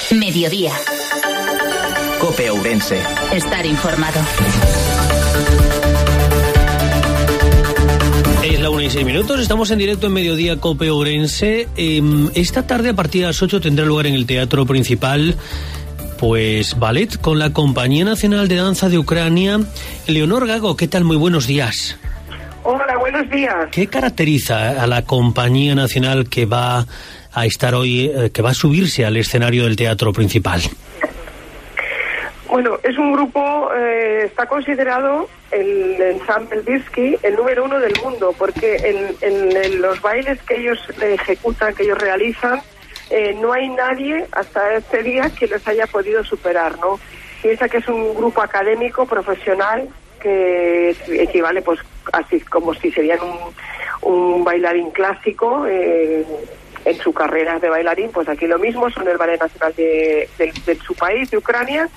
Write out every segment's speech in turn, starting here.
Mediodía. COPE Ourense. Estar informado. Es la 1:06. Estamos en directo en Mediodía COPE Ourense. Esta tarde a partir de las 8 tendrá lugar en el Teatro Principal pues ballet con la Compañía Nacional de Danza de Ucrania. Leonor Gago, ¿qué tal? Muy buenos días. Hola, buenos días. ¿Qué caracteriza a la Compañía Nacional que va a estar hoy, que va a subirse al escenario del Teatro Principal? Bueno, es un grupo, está considerado el ensamble Birsky el número 1 del mundo, porque en los bailes que ellos ejecutan, que ellos realizan, no hay nadie hasta este día que les haya podido superar, ¿no? Piensa que es un grupo académico, profesional, que equivale pues así como si serían un bailarín clásico en su carrera de bailarín. Pues aquí lo mismo, son el ballet nacional de su país, de Ucrania.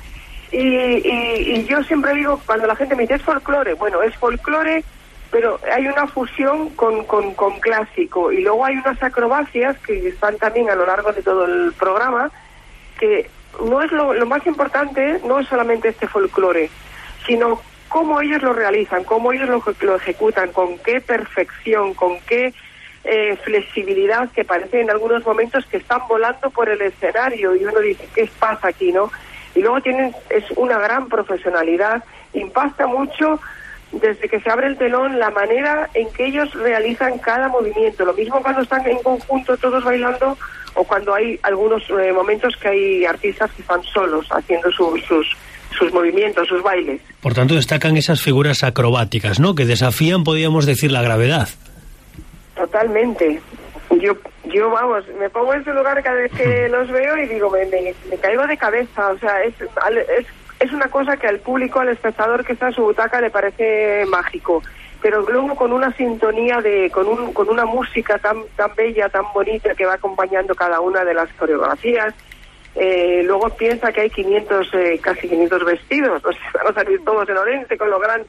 Y yo siempre digo, cuando la gente me dice, ¿es folclore? Bueno, es folclore, pero hay una fusión con clásico. Y luego hay unas acrobacias que están también a lo largo de todo el programa, que no es lo más importante, no es solamente este folclore, sino cómo ellos lo realizan, cómo ellos lo ejecutan, con qué perfección, con qué flexibilidad, que parece en algunos momentos que están volando por el escenario y uno dice, ¿qué pasa aquí, no? Y luego es una gran profesionalidad, impacta mucho desde que se abre el telón la manera en que ellos realizan cada movimiento. Lo mismo cuando están en conjunto todos bailando o cuando hay algunos momentos que hay artistas que están solos haciendo sus movimientos, sus bailes. Por tanto, destacan esas figuras acrobáticas, ¿no?, que desafían, podríamos decir, la gravedad. Totalmente. Yo vamos, me pongo en su lugar cada vez que los veo y digo, me caigo de cabeza. O sea, es una cosa que al público, al espectador que está en su butaca le parece mágico, pero luego con una sintonía con una música tan bella, tan bonita, que va acompañando cada una de las coreografías. Luego piensa que hay casi 500 vestidos, o sea, van a salir todos en Orense con lo gran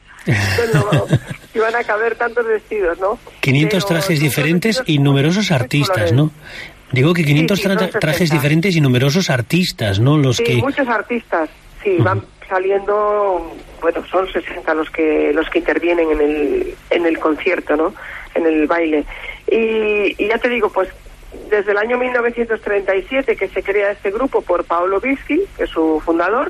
y van a caber tantos vestidos, ¿no? 500 trajes diferentes y numerosos artistas, ¿no? Digo que 500 trajes diferentes y numerosos artistas, ¿no? Muchos artistas, sí, van saliendo, bueno, son 60 los que intervienen en el concierto, ¿no? En el baile. Y ya te digo, pues desde el año 1937 que se crea este grupo por Paolo Birsky, que es su fundador,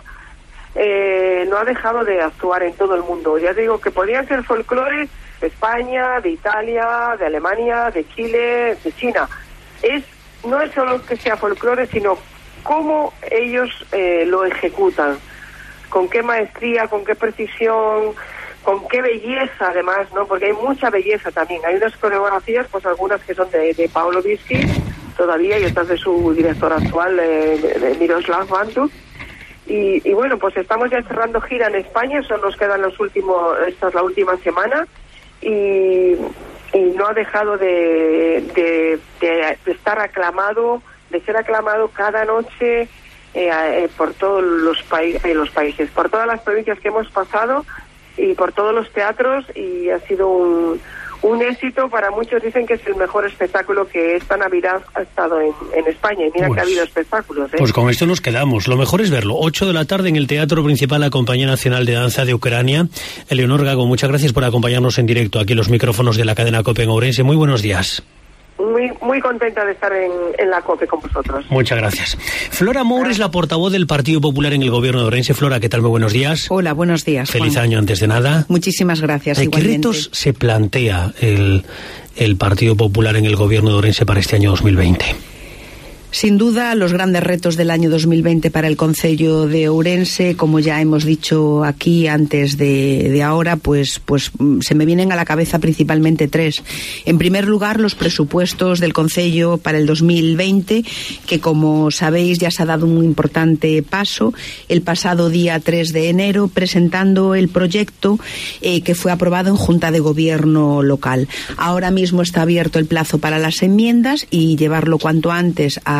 no ha dejado de actuar en todo el mundo. Ya digo que podrían ser folclores de España, de Italia, de Alemania, de Chile, de China. No es solo que sea folclore, sino cómo ellos lo ejecutan, con qué maestría, con qué precisión, con qué belleza además, ¿no? Porque hay mucha belleza también. Hay unas coreografías, pues algunas que son de Paolo Birsky todavía y otras de su director actual, de Miroslav Vantuk. Y bueno, pues estamos ya cerrando gira en España, solo nos quedan esta es la última semana y no ha dejado de estar aclamado, de ser aclamado cada noche por todos los países, por todas las provincias que hemos pasado y por todos los teatros, y ha sido un éxito. Para muchos dicen que es el mejor espectáculo que esta Navidad ha estado en España, y mira que ha habido espectáculos, ¿eh? Pues con esto nos quedamos. Lo mejor es verlo. 8 de la tarde en el Teatro Principal, la Compañía Nacional de Danza de Ucrania. Leonor Gago, muchas gracias por acompañarnos en directo aquí en los micrófonos de la cadena COPE en Ourense. Muy buenos días. Muy contenta de estar en la COPE con vosotros. Muchas gracias. Flora Moure es la portavoz del Partido Popular en el Gobierno de Ourense. Flora, ¿qué tal? Muy buenos días. Hola, buenos días, Feliz Juan. año antes de nada. Muchísimas gracias. ¿Qué retos se plantea el Partido Popular en el Gobierno de Ourense para este año 2020? Sin duda, los grandes retos del año 2020 para el concello de Ourense, como ya hemos dicho aquí antes de ahora, pues se me vienen a la cabeza principalmente 3. En primer lugar, los presupuestos del concello para el 2020, que como sabéis ya se ha dado un importante paso el pasado día 3 de enero, presentando el proyecto que fue aprobado en Junta de Gobierno local. Ahora mismo está abierto el plazo para las enmiendas y llevarlo cuanto antes a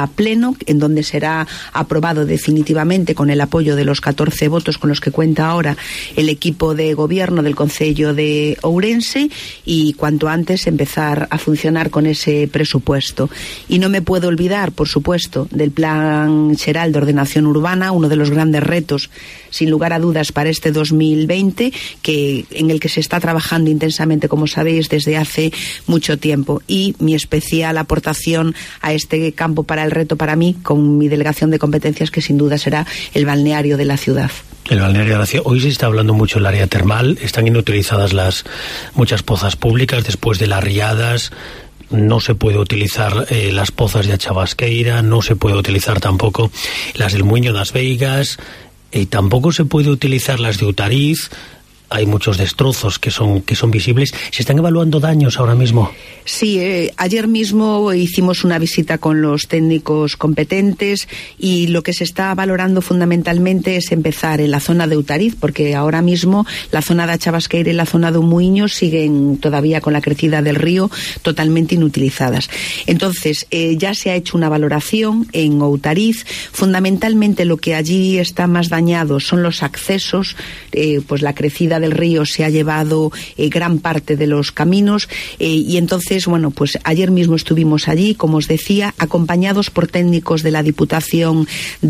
a pleno, en donde será aprobado definitivamente con el apoyo de los 14 votos con los que cuenta ahora el equipo de gobierno del Concello de Ourense, y cuanto antes empezar a funcionar con ese presupuesto. Y no me puedo olvidar, por supuesto, del Plan Xeral de Ordenación Urbana, uno de los grandes retos, sin lugar a dudas, para este 2020, en el que se está trabajando intensamente, como sabéis, desde hace mucho tiempo. Y mi especial aportación a este campo para el reto para mí, con mi delegación de competencias, que sin duda será el balneario de la ciudad. El balneario de la ciudad. Hoy se está hablando mucho del área termal. Están inutilizadas muchas pozas públicas después de las riadas. No se puede utilizar las pozas de Achabasqueira, no se puede utilizar tampoco las del Muiño das Veigas, y tampoco se puede utilizar las de Utariz. Hay muchos destrozos que son visibles. ¿Se están evaluando daños ahora mismo? Sí, ayer mismo hicimos una visita con los técnicos competentes, y lo que se está valorando fundamentalmente es empezar en la zona de Utariz, porque ahora mismo la zona de Achabasqueira y la zona de Muiño siguen todavía con la crecida del río totalmente inutilizadas. Entonces, ya se ha hecho una valoración en Utariz. Fundamentalmente lo que allí está más dañado son los accesos, pues la crecida del río se ha llevado gran parte de los caminos, y entonces, bueno, pues ayer mismo estuvimos allí, como os decía, acompañados por técnicos de la Diputación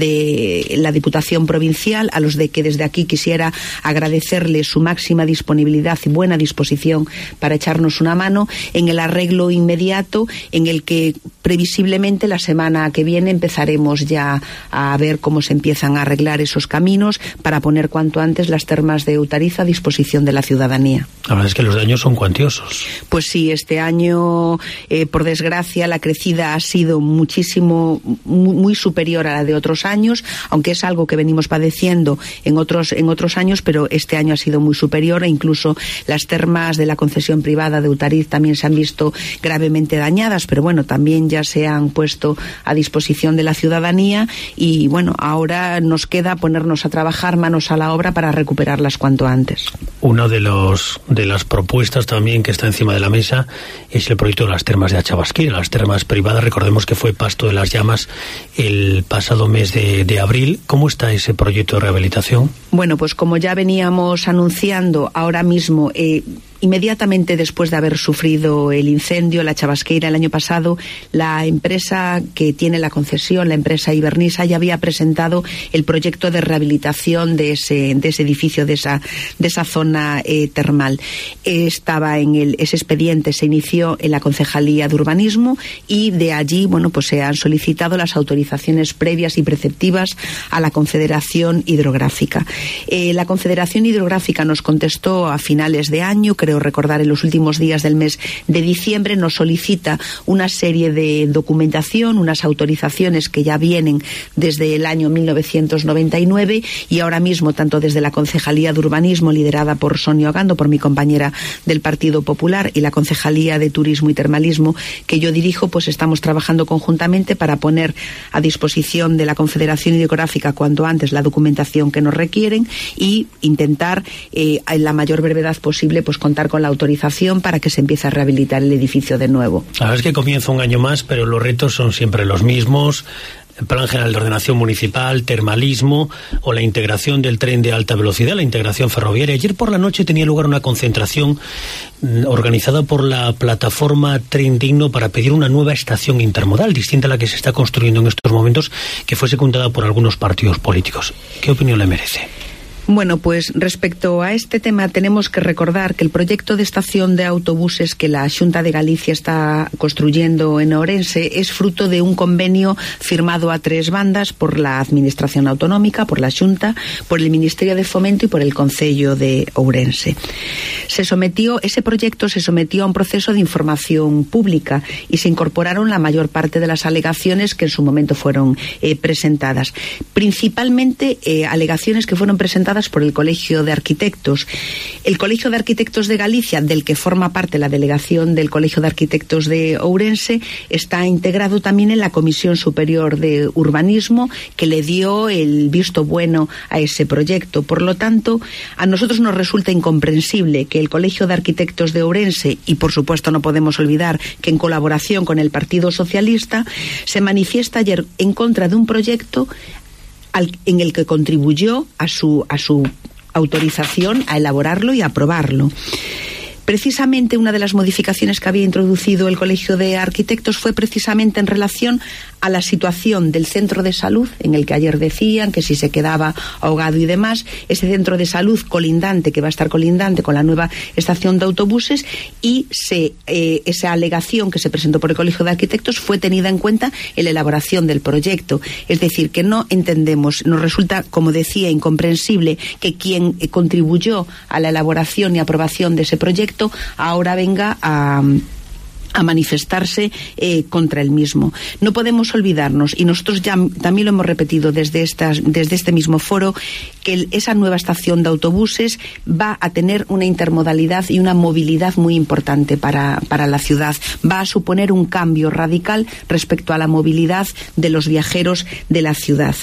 Provincial, a los de que desde aquí quisiera agradecerles su máxima disponibilidad y buena disposición para echarnos una mano en el arreglo inmediato, en el que previsiblemente la semana que viene empezaremos ya a ver cómo se empiezan a arreglar esos caminos para poner cuanto antes las termas de Utariz a disposición de la ciudadanía. La verdad es que los daños son cuantiosos. Pues sí, este año, por desgracia, la crecida ha sido muchísimo, muy superior a la de otros años, aunque es algo que venimos padeciendo en otros años, pero este año ha sido muy superior, e incluso las termas de la concesión privada de Utariz también se han visto gravemente dañadas, pero bueno, también ya se han puesto a disposición de la ciudadanía, y bueno, ahora nos queda ponernos a trabajar manos a la obra para recuperarlas cuanto antes. Una de las propuestas también que está encima de la mesa es el proyecto de las termas de Achabasqueira, las termas privadas. Recordemos que fue pasto de las llamas el pasado mes de abril. ¿Cómo está ese proyecto de rehabilitación? Bueno, pues como ya veníamos anunciando, ahora mismo, inmediatamente después de haber sufrido el incendio, la Achabasqueira, el año pasado, la empresa que tiene la concesión, la empresa Ibernisa, ya había presentado el proyecto de rehabilitación de ese edificio, de esa zona termal. Ese expediente se inició en la Concejalía de Urbanismo, y de allí, bueno, pues se han solicitado las autorizaciones previas y preceptivas a la Confederación Hidrográfica. La Confederación Hidrográfica nos contestó a finales de año, creo recordar en los últimos días del mes de diciembre, nos solicita una serie de documentación, unas autorizaciones que ya vienen desde el año 1999, y ahora mismo, tanto desde la Concejalía de Urbanismo, liderada por Sonia Ogando, por mi compañera del Partido Popular, y la Concejalía de Turismo y Termalismo, que yo dirijo, pues estamos trabajando conjuntamente para poner a disposición de la Confederación Hidrográfica cuanto antes la documentación que nos requieren, y intentar en la mayor brevedad posible pues contar con la autorización para que se empiece a rehabilitar el edificio de nuevo. La verdad es que comienza un año más, pero los retos son siempre los mismos. El Plan General de Ordenación Municipal, termalismo o la integración del tren de alta velocidad, la integración ferroviaria. Ayer por la noche tenía lugar una concentración organizada por la plataforma Tren Digno para pedir una nueva estación intermodal, distinta a la que se está construyendo en estos momentos, que fue secundada por algunos partidos políticos. ¿Qué opinión le merece? Bueno, pues respecto a este tema tenemos que recordar que el proyecto de estación de autobuses que la Xunta de Galicia está construyendo en Ourense es fruto de un convenio firmado a tres bandas por la Administración Autonómica, por la Xunta, por el Ministerio de Fomento y por el Concello de Ourense. Ese proyecto se sometió a un proceso de información pública y se incorporaron la mayor parte de las alegaciones que en su momento fueron presentadas. Principalmente alegaciones que fueron presentadas presentadas por el Colegio de Arquitectos. El Colegio de Arquitectos de Galicia, del que forma parte la delegación del Colegio de Arquitectos de Ourense, está integrado también en la Comisión Superior de Urbanismo, que le dio el visto bueno a ese proyecto. Por lo tanto, a nosotros nos resulta incomprensible que el Colegio de Arquitectos de Ourense, y por supuesto no podemos olvidar que en colaboración con el Partido Socialista, se manifiesta ayer en contra de un proyecto en el que contribuyó a su autorización a elaborarlo y a aprobarlo. Precisamente una de las modificaciones que había introducido el Colegio de Arquitectos fue precisamente en relación a la situación del centro de salud, en el que ayer decían que si se quedaba ahogado y demás, ese centro de salud colindante, que va a estar colindante con la nueva estación de autobuses, y esa alegación que se presentó por el Colegio de Arquitectos fue tenida en cuenta en la elaboración del proyecto. Es decir, que no entendemos, nos resulta, como decía, incomprensible que quien contribuyó a la elaboración y aprobación de ese proyecto ahora venga a manifestarse contra el mismo. No podemos olvidarnos, y nosotros ya también lo hemos repetido desde este mismo foro, que esa nueva estación de autobuses va a tener una intermodalidad y una movilidad muy importante para la ciudad. Va a suponer un cambio radical respecto a la movilidad de los viajeros de la ciudad.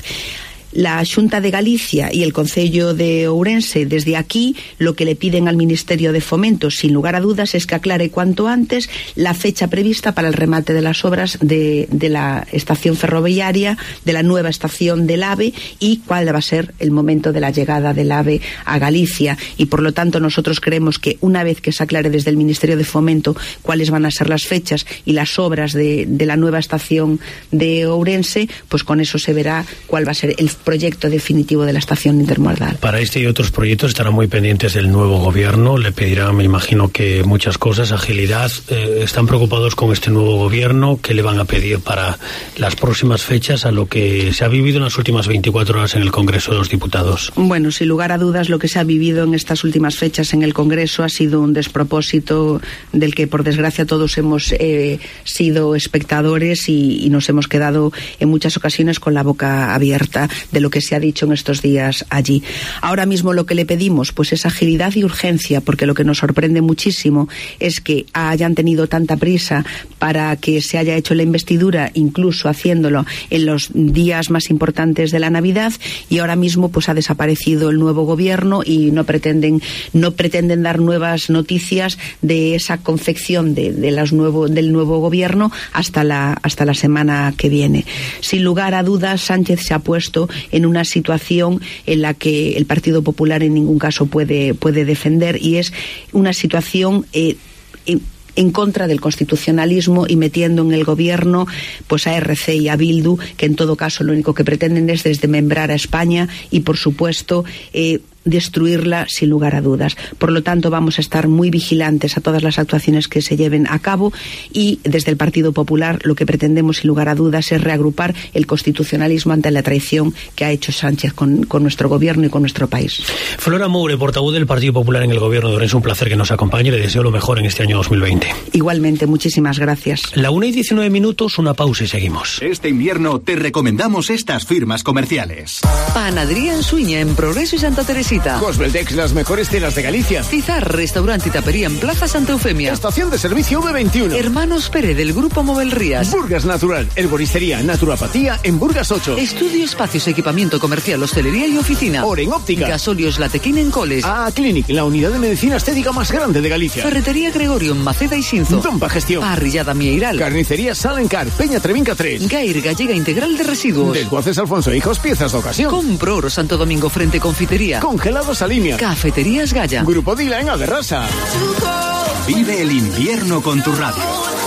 La Xunta de Galicia y el Concello de Ourense, desde aquí, lo que le piden al Ministerio de Fomento, sin lugar a dudas, es que aclare cuanto antes la fecha prevista para el remate de las obras de la estación ferroviaria, de la nueva estación del AVE, y cuál va a ser el momento de la llegada del AVE a Galicia. Y por lo tanto nosotros creemos que una vez que se aclare desde el Ministerio de Fomento cuáles van a ser las fechas y las obras de la nueva estación de Ourense, pues con eso se verá cuál va a ser el proyecto definitivo de la estación intermodal. Para este y otros proyectos estarán muy pendientes del nuevo gobierno, le pedirán, me imagino, que muchas cosas, agilidad. ¿Están preocupados con este nuevo gobierno? ¿Qué le van a pedir para las próximas fechas a lo que se ha vivido en las últimas 24 horas en el Congreso de los Diputados? Bueno, sin lugar a dudas, lo que se ha vivido en estas últimas fechas en el Congreso ha sido un despropósito del que, por desgracia, todos hemos sido espectadores y nos hemos quedado en muchas ocasiones con la boca abierta de lo que se ha dicho en estos días allí. Ahora mismo lo que le pedimos pues es agilidad y urgencia, porque lo que nos sorprende muchísimo es que hayan tenido tanta prisa para que se haya hecho la investidura, incluso haciéndolo en los días más importantes de la Navidad, y ahora mismo pues ha desaparecido el nuevo gobierno y no pretenden dar nuevas noticias de esa confección del nuevo gobierno hasta la semana que viene. Sin lugar a dudas, Sánchez se ha puesto en una situación en la que el Partido Popular en ningún caso puede defender, y es una situación en contra del constitucionalismo y metiendo en el gobierno pues a RC y a Bildu, que en todo caso lo único que pretenden es desmembrar a España y, por supuesto, destruirla sin lugar a dudas. Por lo tanto, vamos a estar muy vigilantes a todas las actuaciones que se lleven a cabo, y desde el Partido Popular lo que pretendemos sin lugar a dudas es reagrupar el constitucionalismo ante la traición que ha hecho Sánchez con nuestro gobierno y con nuestro país. Flora Moure, portavoz del Partido Popular en el gobierno de Ourense, un placer que nos acompañe, le deseo lo mejor en este año 2020. Igualmente, muchísimas gracias. La 1:19, una pausa y seguimos. Este invierno te recomendamos estas firmas comerciales. Panadería en Suiña, en Progreso y Santa Teresita. Cosbeldex, las mejores cenas de Galicia. Cizar, restaurante y tapería en Plaza Santa Eufemia. Estación de servicio V21. Hermanos Pérez, del Grupo Movel Rías. Burgas Natural, herboristería, naturopatía en Burgas 8. Estudio, espacios, equipamiento comercial, hostelería y oficina. Oren Óptica. Gasolios Latequín en Coles. Clinic, la unidad de medicina estética más grande de Galicia. Ferretería Gregorio en Maceda y Sinzo. Dompa Gestión. Parrillada Mieiral. Carnicería Salencar, Peña Trevinca 3. Gair, Gallega Integral de Residuos. Desguaces Alfonso Hijos, piezas de ocasión. Compro Oro Santo Domingo frente Confitería. Congelados Alimia. Cafeterías Gaya. Grupo Dila en Averrasa. Vive el invierno con tu radio.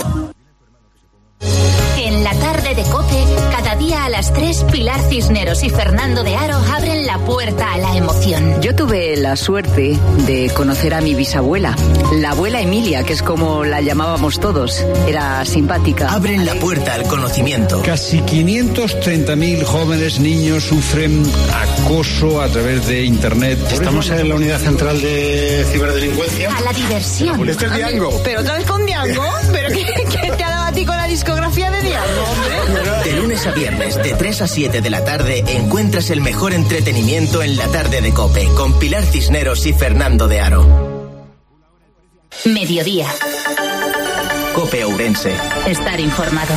En la tarde de COPE, cada día a las 3, Pilar Cisneros y Fernando de Aro abren la puerta a la emoción. Yo tuve la suerte de conocer a mi bisabuela, la abuela Emilia, que es como la llamábamos todos. Era simpática. Abren la puerta al conocimiento. Casi 530.000 jóvenes niños sufren acoso a través de Internet. Estamos en la unidad central de ciberdelincuencia. A la diversión. Este es Diango. ¿Pero otra vez con Diango? ¿Pero qué te ha dado a ti con la discografía de Diango, hombre? De lunes a viernes, de 3 a 7 de la tarde, encuentras el mejor entretenimiento en la tarde de COPE, con Pilar Cisneros y Fernando de Aro. Mediodía. COPE Ourense. Estar informado.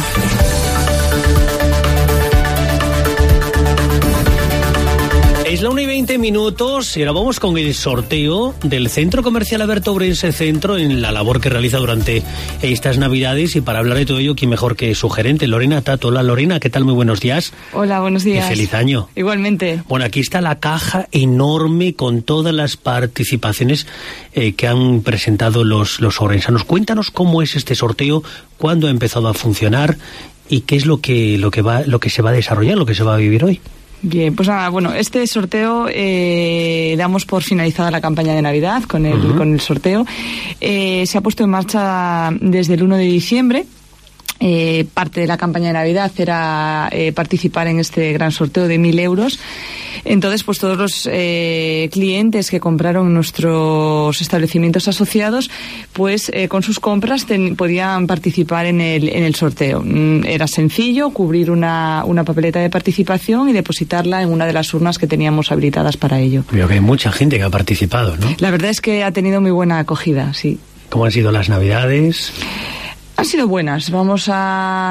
Es la 1:20 y ahora vamos con el sorteo del Centro Comercial Alberto Ourense Centro en la labor que realiza durante estas Navidades, y para hablar de todo ello, ¿quién mejor que su gerente, Lorena Tato? Hola Lorena, ¿qué tal? Muy buenos días. Hola, buenos días. Y feliz año. Igualmente. Bueno, aquí está la caja enorme con todas las participaciones que han presentado los ourensanos. Cuéntanos cómo es este sorteo, cuándo ha empezado a funcionar y qué es lo que se va a desarrollar, lo que se va a vivir hoy. Bien, pues nada, bueno, este sorteo damos por finalizada la campaña de Navidad con el sorteo. Se ha puesto en marcha desde el 1 de diciembre. Parte de la campaña de Navidad era participar en este gran sorteo de 1.000 euros. Entonces, pues todos los clientes que compraron nuestros establecimientos asociados, pues con sus compras podían participar en el sorteo. Era sencillo cubrir una papeleta de participación y depositarla en una de las urnas que teníamos habilitadas para ello. Veo que hay mucha gente que ha participado, ¿no? La verdad es que ha tenido muy buena acogida, sí. ¿Cómo han sido las Navidades? Han sido buenas. Vamos a...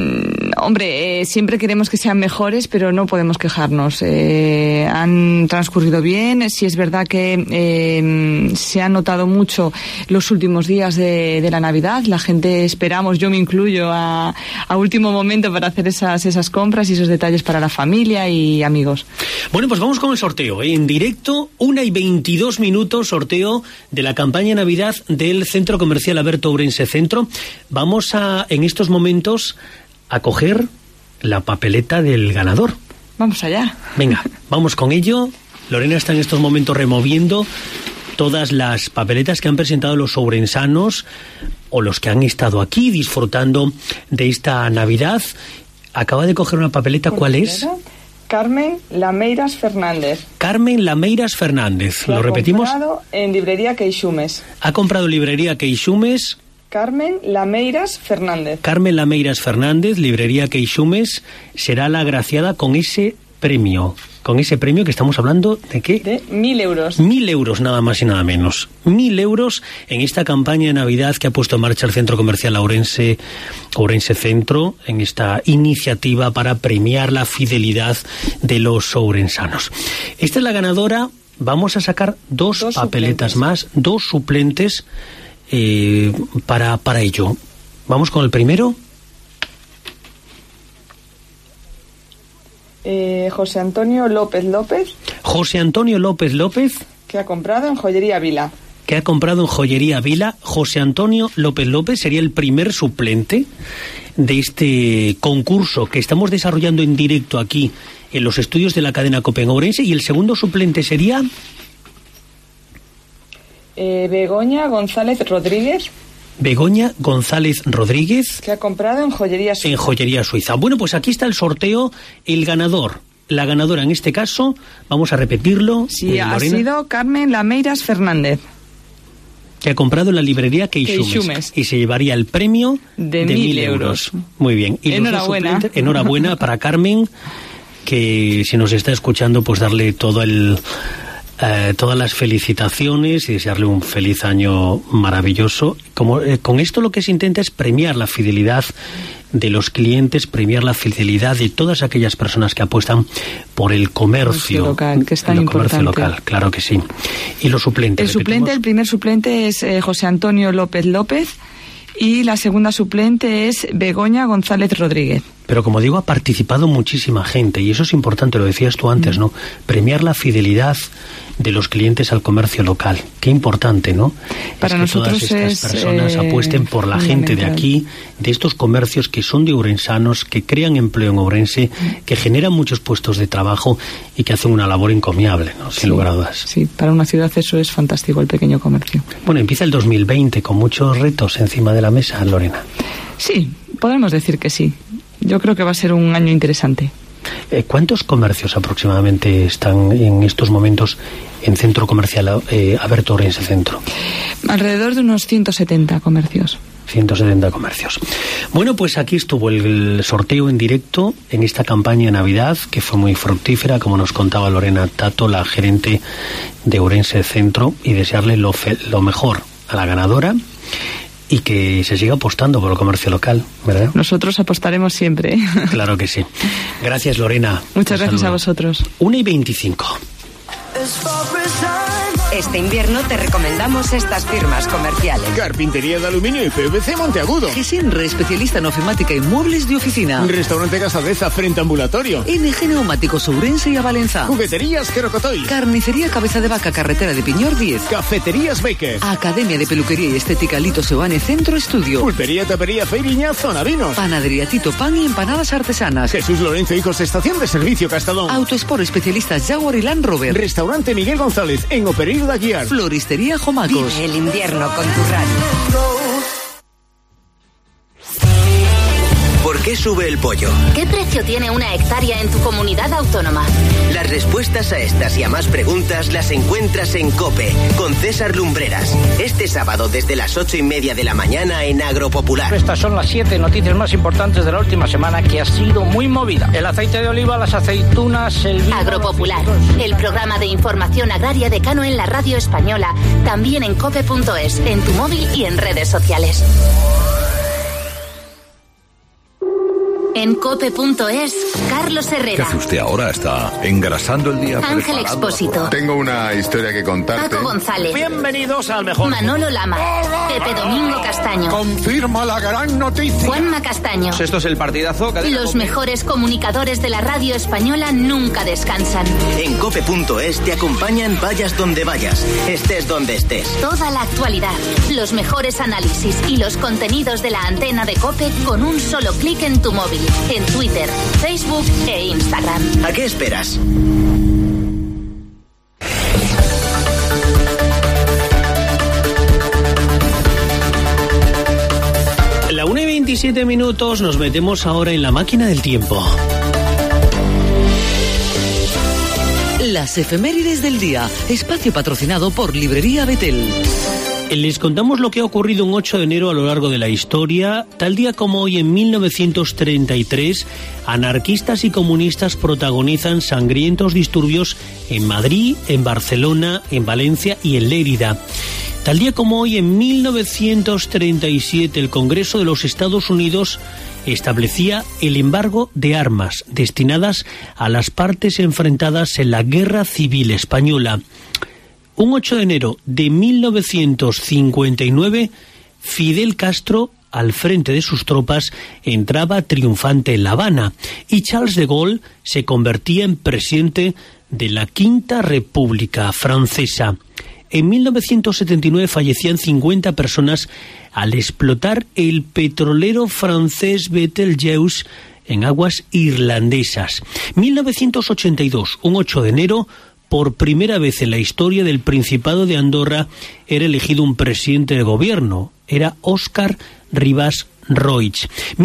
siempre queremos que sean mejores, pero no podemos quejarnos. Han transcurrido bien. Sí es verdad que se ha notado mucho los últimos días de la Navidad. La gente esperamos, yo me incluyo, a último momento para hacer esas compras y esos detalles para la familia y amigos. Bueno, pues vamos con el sorteo. En directo, 1:22, sorteo de la campaña de Navidad del Centro Comercial Alberto Ourense Centro. Vamos en estos momentos a coger la papeleta del ganador. Vamos allá. Venga, vamos con ello. Lorena está en estos momentos removiendo todas las papeletas que han presentado los ourensanos o los que han estado aquí disfrutando de esta Navidad. Acaba de coger una papeleta. ¿Cuál es? Carmen Lameiras Fernández. Carmen Lameiras Fernández. ¿Lo repetimos? Ha comprado en librería Queixumes. Ha comprado en librería Queixumes. Carmen Lameiras Fernández. Carmen Lameiras Fernández, librería Queixumes, será la agraciada con ese premio. Con ese premio que estamos hablando, ¿de qué? De 1.000 euros. 1.000 euros, nada más y nada menos. 1.000 euros en esta campaña de Navidad que ha puesto en marcha el Centro Comercial Ourense Centro, en esta iniciativa para premiar la fidelidad de los ourensanos. Esta es la ganadora. Vamos a sacar dos papeletas más, dos suplentes para ello. Vamos con el primero. José Antonio López López. José Antonio López López. Que ha comprado en Joyería Vila. Que ha comprado en Joyería Vila. José Antonio López López sería el primer suplente de este concurso que estamos desarrollando en directo aquí en los estudios de la cadena COPE en Ourense. Y el segundo suplente sería... Begoña González Rodríguez. Begoña González Rodríguez. Que ha comprado en Joyería Suiza. En Joyería Suiza. Bueno, pues aquí está el sorteo. El ganador, la ganadora en este caso, vamos a repetirlo. Sí, ha sido Carmen Lameiras Fernández. Que ha comprado en la librería Queixumes. Y se llevaría el premio de 1.000 euros. Muy bien. Y enhorabuena. Enhorabuena para Carmen, que si nos está escuchando, pues darle todas las felicitaciones y desearle un feliz año maravilloso. Con esto lo que se intenta es premiar la fidelidad de los clientes, premiar la fidelidad de todas aquellas personas que apuestan por el comercio local, que es tan importante. Comercio local, claro que sí. Y los suplentes. El primer suplente es José Antonio López López y la segunda suplente es Begoña González Rodríguez. Pero como digo, ha participado muchísima gente y eso es importante, lo decías tú antes, ¿no? Premiar la fidelidad de los clientes al comercio local. Qué importante, ¿no? Para nosotros todas estas personas apuesten por la gente de aquí, de estos comercios que son de ourensanos, que crean empleo en Ourense, que generan muchos puestos de trabajo y que hacen una labor encomiable, ¿no? Sin lugar a dudas. Sí, para una ciudad eso es fantástico, el pequeño comercio. Bueno, empieza el 2020 con muchos retos encima de la mesa, Lorena. Sí, podemos decir que sí. Yo creo que va a ser un año interesante. ¿Cuántos comercios aproximadamente están en estos momentos en Centro Comercial Alberto Ourense Centro? Alrededor de unos 170 comercios. 170 comercios. Bueno, pues aquí estuvo el sorteo en directo en esta campaña de Navidad, que fue muy fructífera, como nos contaba Lorena Tato, la gerente de Ourense Centro, y desearle lo mejor a la ganadora y que se siga apostando por el comercio local, ¿verdad? Nosotros apostaremos siempre. Claro que sí. Gracias, Lorena. Muchas gracias a vosotros. 1:25. Este invierno te recomendamos estas firmas comerciales. Carpintería de aluminio y PVC Monteagudo. Gesenre, especialista en ofimática y muebles de oficina. Restaurante Casadeza frente ambulatorio. NG Neumáticos Ourense y Avalenza. Jugueterías Querocotoy. Carnicería Cabeza de Vaca, carretera de Piñor 10. Cafeterías Baker. Academia de Peluquería y Estética Lito Seoane Centro Estudio. Pulpería Tapería Feiriña Zona Vinos. Panadería Tito Pan y empanadas artesanas. Jesús Lorenzo Hijos, Estación de Servicio Castadón. Autosport, especialistas Jaguar y Land Rover. Restaurante Miguel González en Opereiro da Guiar. Floristería Jomacos. Vive el invierno con tu radio. ¿Por qué sube el pollo? ¿Qué precio tiene una hectárea en tu comunidad autónoma? Las respuestas a estas y a más preguntas las encuentras en COPE, con César Lumbreras. Este sábado desde las 8:30 de la mañana en Agropopular. Estas son las 7 noticias más importantes de la última semana, que ha sido muy movida. El aceite de oliva, las aceitunas, el vino... Agropopular, el programa de información agraria de Cano en la radio española, también en cope.es, en tu móvil y en redes sociales. En cope.es, Carlos Herrera. ¿Qué hace usted ahora? ¿Está engrasando el día? Ángel Expósito. Tengo una historia que contarte. Paco González. Bienvenidos al mejor. Manolo Lama. Pepe Domingo Castaño. Confirma la gran noticia. Juanma Castaño. Esto es el partidazo. Los mejores comunicadores de la radio española nunca descansan. En cope.es te acompañan vayas donde vayas, estés donde estés. Toda la actualidad, los mejores análisis y los contenidos de la antena de COPE con un solo clic en tu móvil. En Twitter, Facebook e Instagram. ¿A qué esperas? La 1:27, nos metemos ahora en la máquina del tiempo. Las efemérides del día, espacio patrocinado por Librería Betel. Les contamos lo que ha ocurrido un 8 de enero a lo largo de la historia. Tal día como hoy, en 1933, anarquistas y comunistas protagonizan sangrientos disturbios en Madrid, en Barcelona, en Valencia y en Lérida. Tal día como hoy, en 1937, el Congreso de los Estados Unidos establecía el embargo de armas destinadas a las partes enfrentadas en la Guerra Civil Española. Un 8 de enero de 1959, Fidel Castro, al frente de sus tropas, entraba triunfante en La Habana y Charles de Gaulle se convertía en presidente de la Quinta República Francesa. En 1979 fallecían 50 personas al explotar el petrolero francés Betelgeuse en aguas irlandesas. 1982, un 8 de enero, por primera vez en la historia del Principado de Andorra, era elegido un presidente de gobierno. Era Óscar Rivas Roig.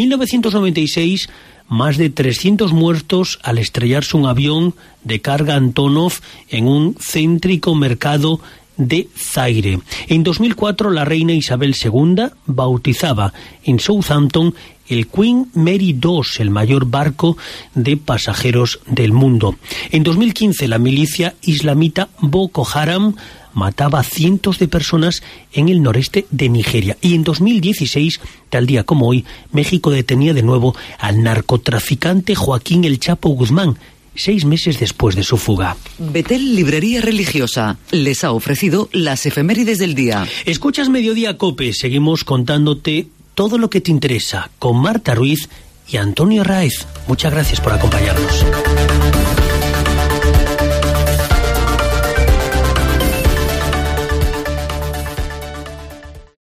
1996, más de 300 muertos al estrellarse un avión de carga Antonov en un céntrico mercado de Zaire. En 2004, la reina Isabel II bautizaba en Southampton el Queen Mary II, el mayor barco de pasajeros del mundo. En 2015, la milicia islamita Boko Haram mataba a cientos de personas en el noreste de Nigeria. Y en 2016, tal día como hoy, México detenía de nuevo al narcotraficante Joaquín El Chapo Guzmán, 6 meses después de su fuga. Betel Librería Religiosa les ha ofrecido las efemérides del día. Escuchas Mediodía COPE, seguimos contándote todo lo que te interesa con Marta Ruiz y Antonio Raez. Muchas gracias por acompañarnos.